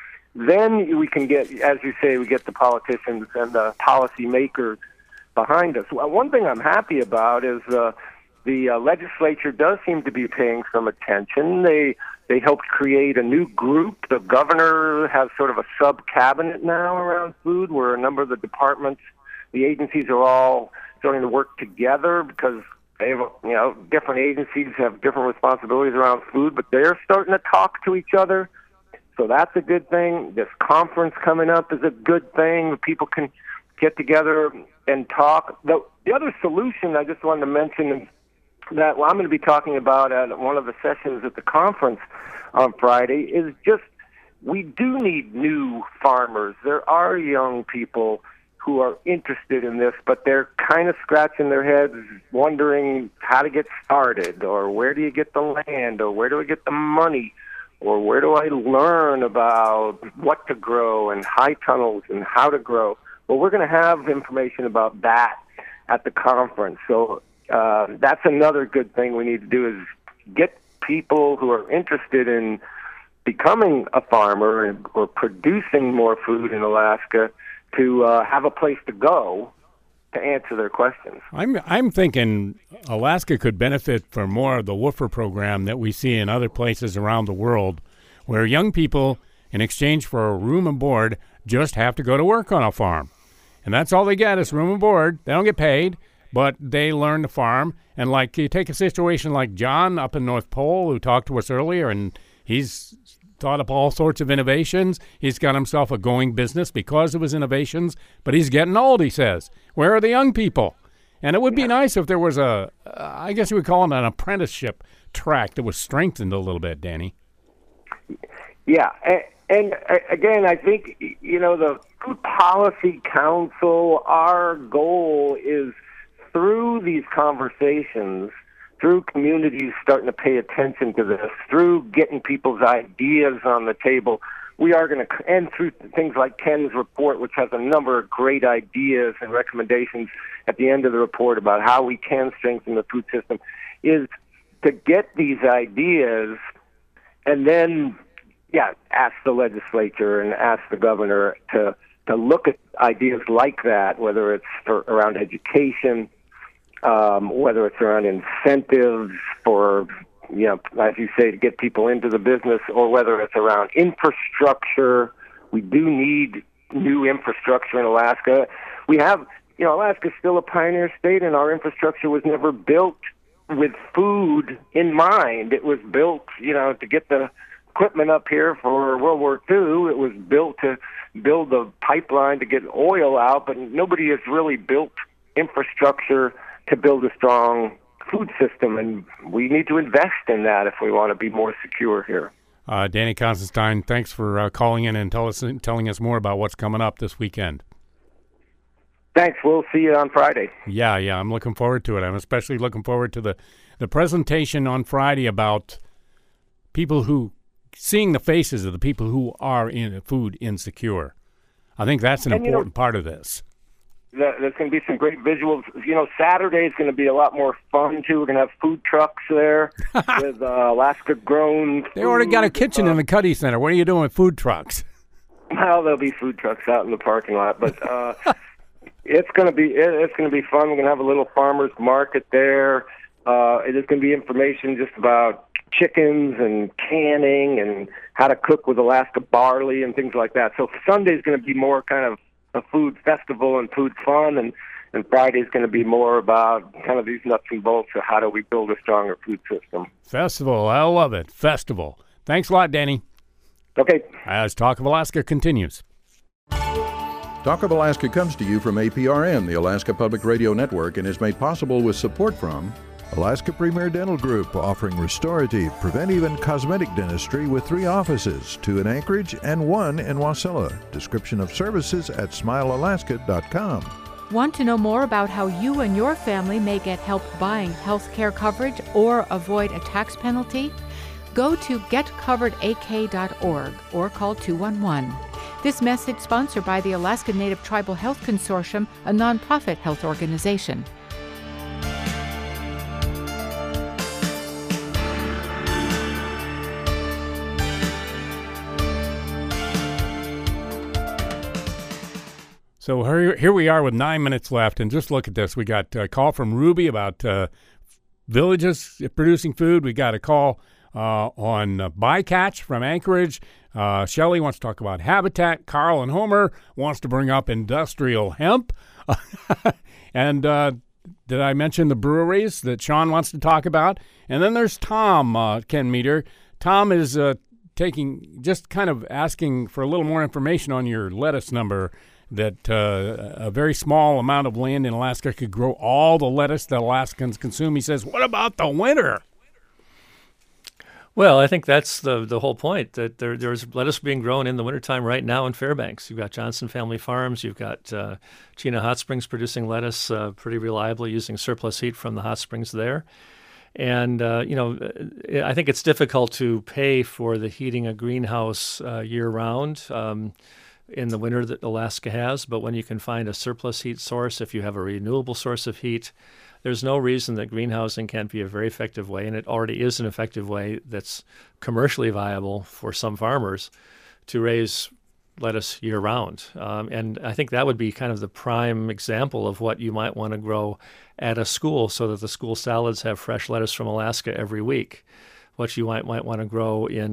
then we can get, as you say, we get the politicians and the policy makers behind us. Well, one thing I'm happy about is the legislature does seem to be paying some attention. They helped create a new group. The governor has sort of a sub-cabinet now around food where a number of the departments, the agencies are all starting to work together because they have, different agencies have different responsibilities around food, but they're starting to talk to each other. So that's a good thing. This conference coming up is a good thing. People can get together and talk. The other solution I just wanted to mention is that I'm going to be talking about at one of the sessions at the conference on Friday is just we do need new farmers. There are young people who are interested in this, but they're kind of scratching their heads wondering how to get started, or where do you get the land, or where do I get the money, or where do I learn about what to grow and high tunnels and how to grow. Well, we're going to have information about that at the conference. So that's another good thing we need to do is get people who are interested in becoming a farmer or producing more food in Alaska to have a place to go to answer their questions. I'm thinking Alaska could benefit from more of the WWOOFer program that we see in other places around the world, where young people, in exchange for a room and board, just have to go to work on a farm. And that's all they get is room and board. They don't get paid, but they learn to farm. And like you take a situation like John up in North Pole, who talked to us earlier, and he's thought up all sorts of innovations. He's got himself a going business because of his innovations, but he's getting old, he says. Where are the young people? And it would be nice if there was I guess you would call it an apprenticeship track that was strengthened a little bit, Danny. Yeah, and again, I think, the Food Policy Council, our goal is through these conversations, through communities starting to pay attention to this, through getting people's ideas on the table, we are going to, and through things like Ken's report, which has a number of great ideas and recommendations at the end of the report about how we can strengthen the food system, is to get these ideas and then, ask the legislature and ask the governor to look at ideas like that, whether it's around education, whether it's around incentives for, as you say, to get people into the business, or whether it's around infrastructure. We do need new infrastructure in Alaska. We have, Alaska's still a pioneer state, and our infrastructure was never built with food in mind. It was built, to get the equipment up here for World War II. It was built to build a pipeline to get oil out, but nobody has really built infrastructure to build a strong food system, and we need to invest in that if we want to be more secure here. Danny Constantine, thanks for calling in and telling us more about what's coming up this weekend. Thanks. We'll see you on Friday. Yeah, I'm looking forward to it. I'm especially looking forward to the presentation on Friday about people who, seeing the faces of the people who are food insecure. I think that's an important part of this. There's going to be some great visuals. Saturday is going to be a lot more fun, too. We're going to have food trucks there with Alaska-grown food. They already got a kitchen in the Cuddy Center. What are you doing with food trucks? Well, there'll be food trucks out in the parking lot, but it's going to be fun. We're going to have a little farmer's market there. There's going to be information just about chickens and canning and how to cook with Alaska barley and things like that. So Sunday's going to be more kind of a food festival and food fun, and Friday's going to be more about kind of these nuts and bolts of how do we build a stronger food system. Festival. I love it. Festival. Thanks a lot, Danny. Okay. As Talk of Alaska continues. Talk of Alaska comes to you from APRN, the Alaska Public Radio Network, and is made possible with support from Alaska Premier Dental Group, offering restorative, preventive, and cosmetic dentistry with 3 offices, 2 in Anchorage and 1 in Wasilla. Description of services at smilealaska.com. Want to know more about how you and your family may get help buying health care coverage or avoid a tax penalty? Go to getcoveredak.org or call 211. This message sponsored by the Alaska Native Tribal Health Consortium, a nonprofit health organization. So here we are with 9 minutes left, and just look at this. We got a call from Ruby about villages producing food. We got a call on bycatch from Anchorage. Shelley wants to talk about habitat. Carl and Homer wants to bring up industrial hemp. And did I mention the breweries that Sean wants to talk about? And then there's Tom, Ken Meter. Tom is just kind of asking for a little more information on your lettuce number, that a very small amount of land in Alaska could grow all the lettuce that Alaskans consume. He says, what about the winter? Well, I think that's the whole point, that there's lettuce being grown in the wintertime right now in Fairbanks. You've got Johnson Family Farms. You've got Chena Hot Springs producing lettuce pretty reliably using surplus heat from the hot springs there. And, I think it's difficult to pay for the heating a greenhouse year-round in the winter that Alaska has, but when you can find a surplus heat source, if you have a renewable source of heat, there's no reason that greenhousing can't be a very effective way, and it already is an effective way that's commercially viable for some farmers to raise lettuce year-round. And I think that would be kind of the prime example of what you might want to grow at a school, so that the school salads have fresh lettuce from Alaska every week. what you might want to grow in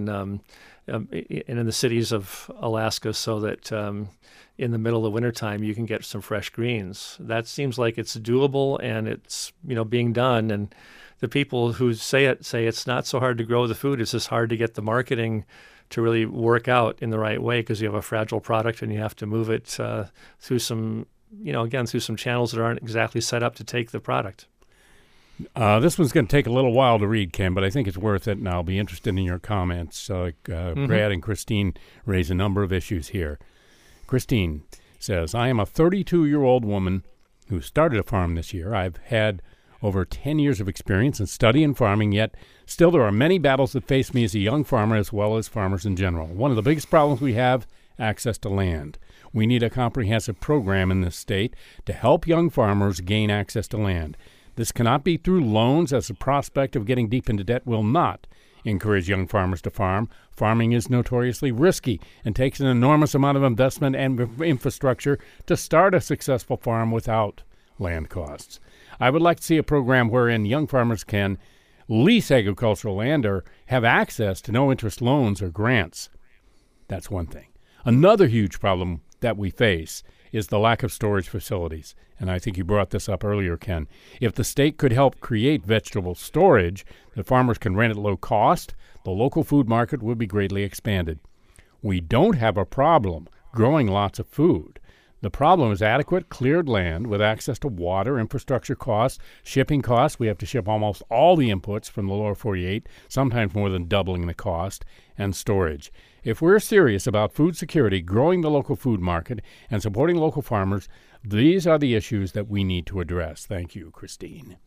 the cities of Alaska, so that in the middle of the wintertime you can get some fresh greens. That seems like it's doable, and it's being done. And the people who say it's not so hard to grow the food; it's just hard to get the marketing to really work out in the right way, because you have a fragile product and you have to move it through some channels that aren't exactly set up to take the product. This one's going to take a little while to read, Ken, but I think it's worth it, and I'll be interested in your comments. Brad and Christine raise a number of issues here. Christine says, I am a 32-year-old woman who started a farm this year. I've had over 10 years of experience in study and farming, yet still there are many battles that face me as a young farmer as well as farmers in general. One of the biggest problems we have, access to land. We need a comprehensive program in this state to help young farmers gain access to land. This cannot be through loans, as the prospect of getting deep into debt will not encourage young farmers to farm. Farming is notoriously risky and takes an enormous amount of investment and infrastructure to start a successful farm without land costs. I would like to see a program wherein young farmers can lease agricultural land or have access to no-interest loans or grants. That's one thing. Another huge problem that we face is the lack of storage facilities. And I think you brought this up earlier, Ken. If the state could help create vegetable storage that farmers can rent at low cost, the local food market would be greatly expanded. We don't have a problem growing lots of food. The problem is adequate cleared land with access to water, infrastructure costs, shipping costs. We have to ship almost all the inputs from the lower 48, sometimes more than doubling the cost, and storage. If we're serious about food security, growing the local food market, and supporting local farmers, these are the issues that we need to address. Thank you, Christine.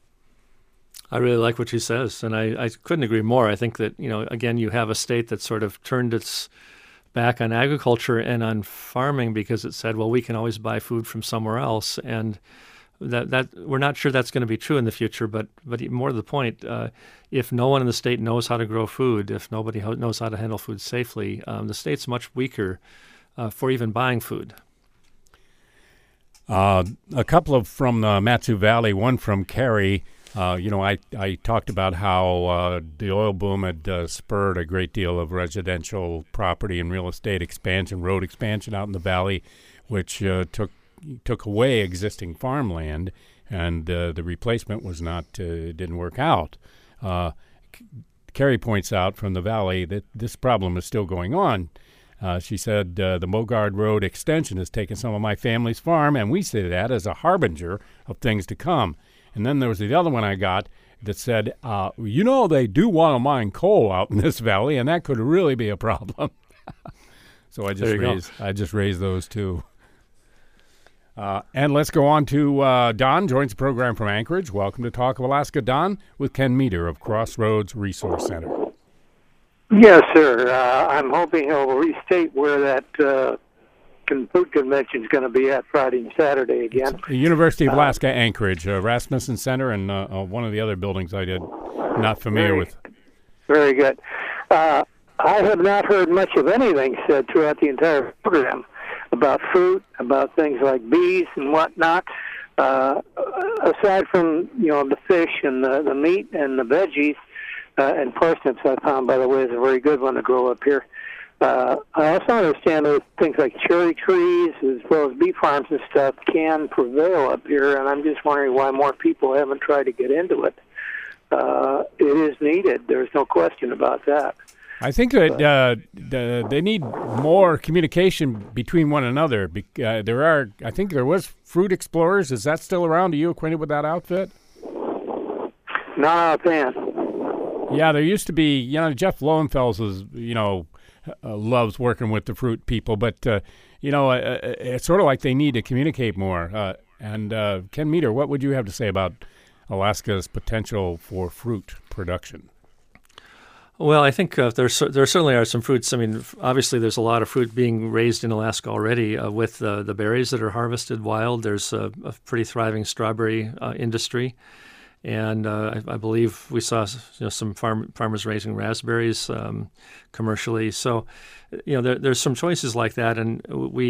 I really like what she says, and I couldn't agree more. I think that, again, you have a state that sort of turned its back on agriculture and on farming because it said, well, we can always buy food from somewhere else, and that we're not sure that's going to be true in the future. But more to the point, if no one in the state knows how to grow food, if nobody knows how to handle food safely, the state's much weaker for even buying food. A couple from the Mat-Su Valley, one from Carrie. I talked about how the oil boom had spurred a great deal of residential property and real estate expansion, road expansion out in the valley, which took away existing farmland, and the replacement was didn't work out. Carrie points out from the valley that this problem is still going on. She said, the Mogard Road extension has taken some of my family's farm, and we see that as a harbinger of things to come. And then there was the other one I got that said, they do want to mine coal out in this valley, and that could really be a problem. So I just raised those two. And let's go on to Don, joins the program from Anchorage. Welcome to Talk of Alaska, Don, with Ken Meter of Crossroads Resource Center. Yes, sir. I'm hoping he'll restate where that food convention is going to be at Friday and Saturday again. It's the University of Alaska, Anchorage, Rasmussen Center, and one of the other buildings I did not familiar with. Very good. I have not heard much of anything said throughout the entire program about fruit, about things like bees and whatnot. Aside from the fish and the meat and the veggies and parsnips, I found, by the way, is a very good one to grow up here. I also understand that things like cherry trees as well as bee farms and stuff can prevail up here, and I'm just wondering why more people haven't tried to get into it. It is needed. There's no question about that. I think that they need more communication between one another. I think there was Fruit Explorers. Is that still around? Are you acquainted with that outfit? Not offhand. Yeah, there used to be, Jeff Lowenfels is, loves working with the fruit people, but, it's sort of like they need to communicate more. And Ken Meter, what would you have to say about Alaska's potential for fruit production? Well, I think there certainly are some fruits. I mean, obviously there's a lot of fruit being raised in Alaska already with the berries that are harvested wild. There's a pretty thriving strawberry industry. And I believe we saw some farmers raising raspberries commercially. So, there's some choices like that, and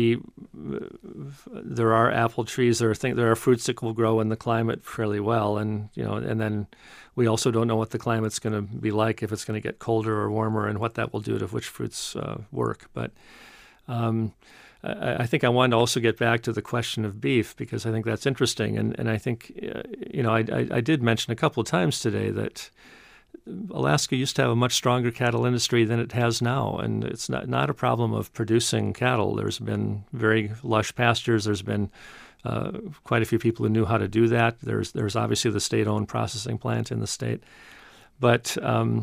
there are apple trees. There are fruits that will grow in the climate fairly well, and then we also don't know what the climate's going to be like, if it's going to get colder or warmer, and what that will do to which fruits work. But I think I wanted to also get back to the question of beef, because I think that's interesting. And I think, I did mention a couple of times today that Alaska used to have a much stronger cattle industry than it has now. And it's not a problem of producing cattle. There's been very lush pastures. There's been quite a few people who knew how to do that. There's obviously the state-owned processing plant in the state. But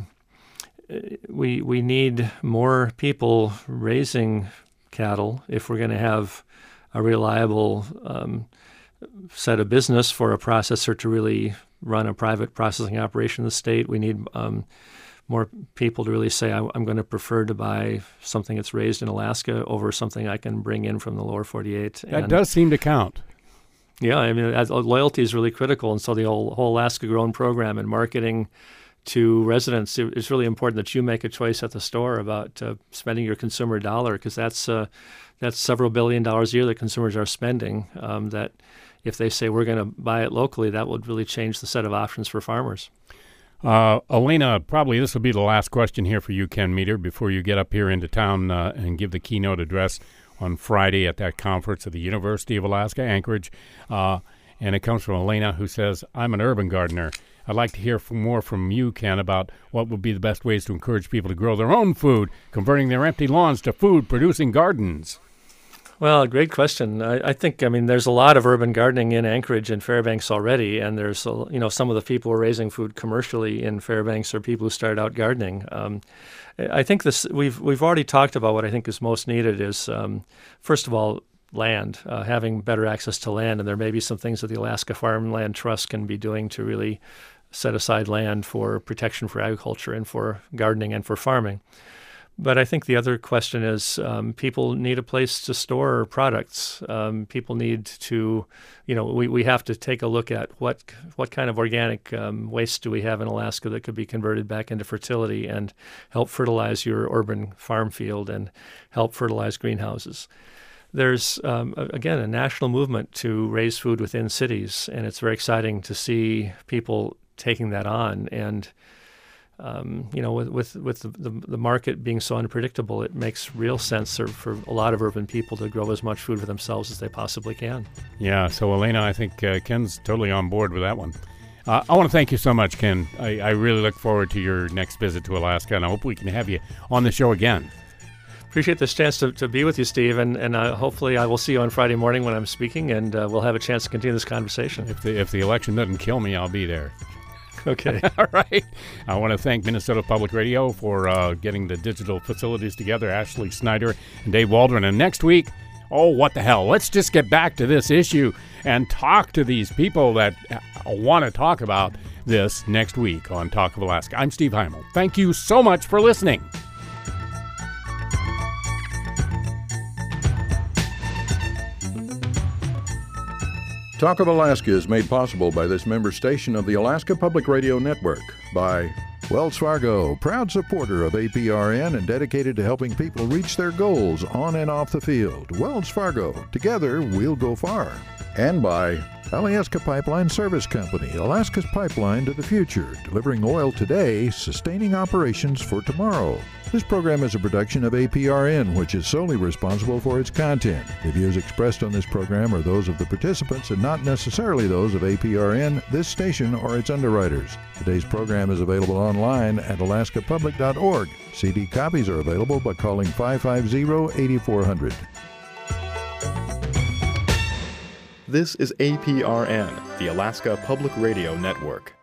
we need more people raising cattle if we're going to have a reliable set of business for a processor to really run a private processing operation in the state. We need more people to really say, I'm going to prefer to buy something that's raised in Alaska over something I can bring in from the lower 48. That does seem to count. Yeah, I mean, loyalty is really critical. And so the whole Alaska Grown program and marketing to residents, it's really important that you make a choice at the store about spending your consumer dollar, because that's several $1 billion a year that consumers are spending, that if they say we're going to buy it locally, that would really change the set of options for farmers. Elena, probably this will be the last question here for you, Ken Meter, before you get up here into town and give the keynote address on Friday at that conference at the University of Alaska, Anchorage. And it comes from Elena, who says, I'm an urban gardener. I'd like to hear more from you, Ken, about what would be the best ways to encourage people to grow their own food, converting their empty lawns to food-producing gardens. Well, great question. I think, there's a lot of urban gardening in Anchorage and Fairbanks already, and there's, some of the people who are raising food commercially in Fairbanks are people who started out gardening. I think we've already talked about what I think is most needed is, first of all, land, having better access to land, and there may be some things that the Alaska Farmland Trust can be doing to really set aside land for protection for agriculture and for gardening and for farming. But I think the other question is people need a place to store products. People need to, we have to take a look at what kind of organic waste do we have in Alaska that could be converted back into fertility and help fertilize your urban farm field and help fertilize greenhouses. There's, again, a national movement to raise food within cities, and it's very exciting to see people taking that on. And with the market being so unpredictable, it makes real sense for a lot of urban people to grow as much food for themselves as they possibly can. Yeah, so Elena, I think Ken's totally on board with that one. I want to thank you so much, Ken. I really look forward to your next visit to Alaska, and I hope we can have you on the show again. Appreciate this chance to be with you, Steve, and hopefully I will see you on Friday morning when I'm speaking, and we'll have a chance to continue this conversation. If the election doesn't kill me, I'll be there. Okay. All right. I want to thank Minnesota Public Radio for getting the digital facilities together, Ashley Snyder and Dave Waldron. And next week, what the hell? Let's just get back to this issue and talk to these people that want to talk about this next week on Talk of Alaska. I'm Steve Heimel. Thank you so much for listening. Talk of Alaska is made possible by this member station of the Alaska Public Radio Network, by Wells Fargo, proud supporter of APRN and dedicated to helping people reach their goals on and off the field. Wells Fargo, together we'll go far. And by Alyeska Pipeline Service Company, Alaska's pipeline to the future, delivering oil today, sustaining operations for tomorrow. This program is a production of APRN, which is solely responsible for its content. The views expressed on this program are those of the participants and not necessarily those of APRN, this station, or its underwriters. Today's program is available online at alaskapublic.org. CD copies are available by calling 550-8400. This is APRN, the Alaska Public Radio Network.